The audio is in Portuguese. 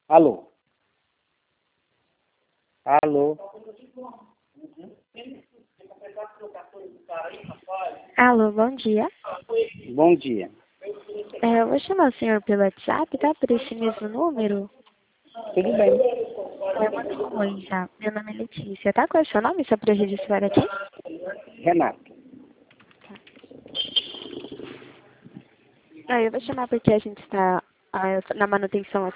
Alô? Alô? Alô, bom dia. Bom dia. Eu vou chamar o senhor pelo WhatsApp, tá? Por esse mesmo número. Tudo bem? Eu mando um oi já. Meu nome é Letícia, tá? Qual é o seu nome, só pra eu registrar aqui? Renato. Eu vou chamar porque a gente está na manutenção aqui.